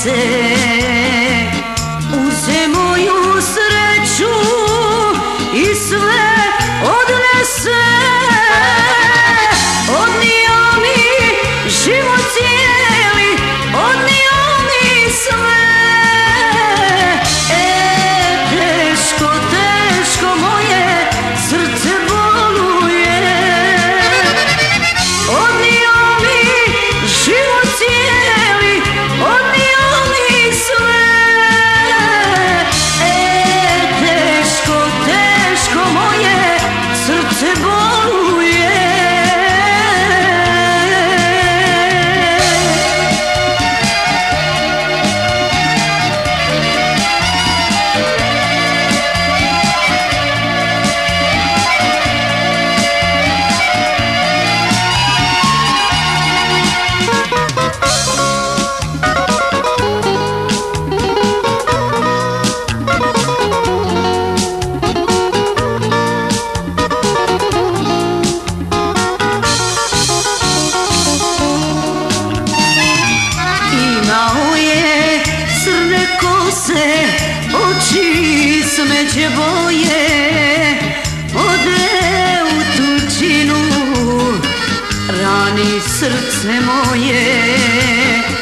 donese, uze moju sreću i sve odnese. Odnio mi život cijeli, odnio mi sve. Teško, teško moje srce boluje. Odnio mi život cijeli, odnio mi sve. Teško, teško moje srce boluje. Imao je crne kose, oči smeđe boje. Ode u tuđinu, rani srce moje.